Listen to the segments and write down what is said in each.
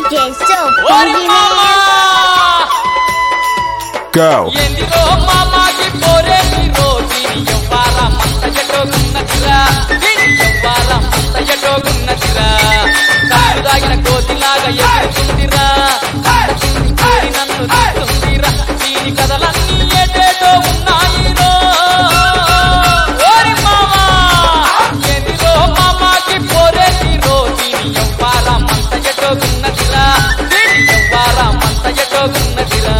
DJ so funky man. Go. ఎందులో మామాకి పోరేని రోజుని ఎవ్వారా మంత ఎటోగున్నదిరా దీని ఎవ్వారా మంత ఎటోగున్నదిరా కాలు దాగిన కోతిలాగా ఎగురుతుందిరా కోరి నన్ను చూస్తుందిరా దీని కథలన్నీ ఏటేటో ఉన్నాయిరో ఓరి మామా ఎందులో మామాకి పోరేని రోజుని ఎవ్వారా మంత ఎటోగున్నదిరా దీని ఎవ్వారా మంత ఎటోగున్నదిరా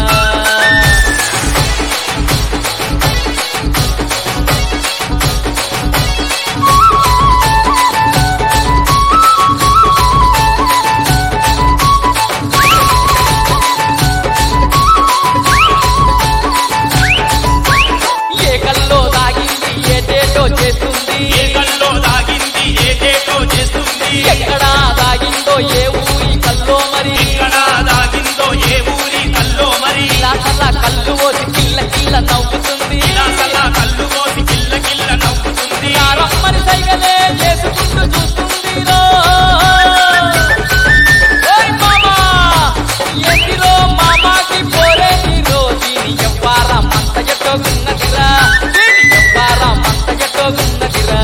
ఎక్కడా దాగిందో ఏ ఊరి కల్లో మరి లాసలా కళ్ళు పోసి కిల్ల కిల్ల నవ్వుతుంది నా రమ్మని సైగలే చేసుకుంటూ చూస్తుందిరో ఓయ్ మామా ఎందిరో మామాకి పోరేనిరో దీని ఎవ్వారా మంత ఎట్టోగున్నదిరా దీని ఎవ్వారా మంత ఎట్టోగున్నదిరా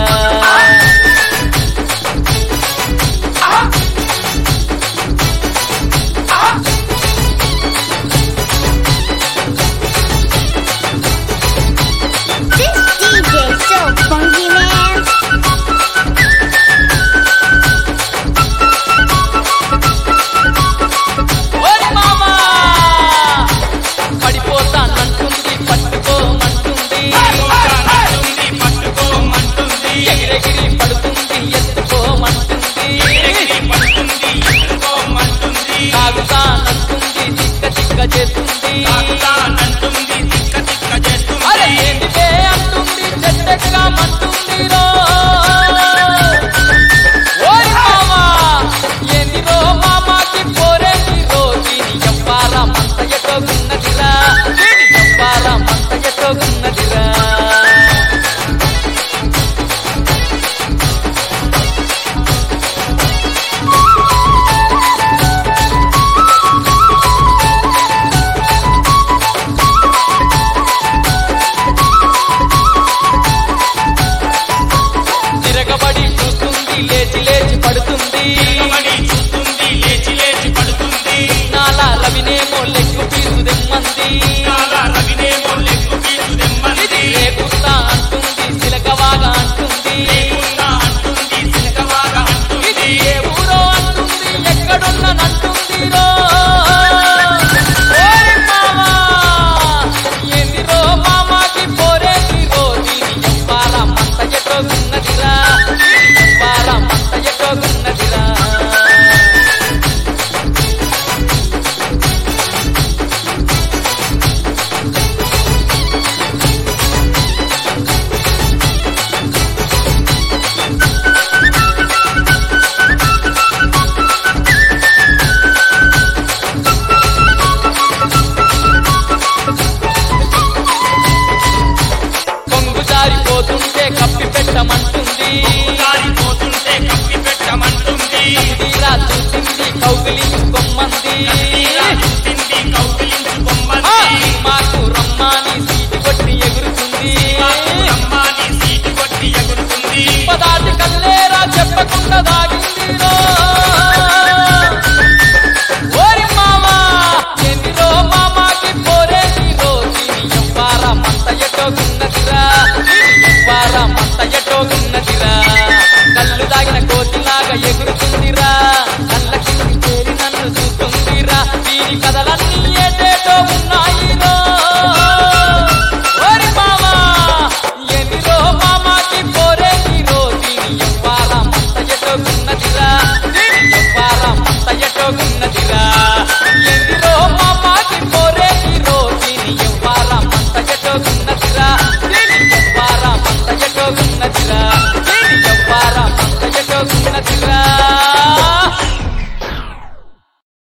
అరే ఏంటిదే అంటుంది చెట్టెక్క మంటుందిరో ఓయ్ మామా ఏందిరో మామాకి పోరేనిరో దీని ఎవ్వారా మంత ఎటోగున్నదిరా దీని ఎవ్వారా మంత ఎటోగున్నదిరా లేచి లేచి పడుతుంది నాలా రవినేమో లెగ్గు పీసు దెమ్మంది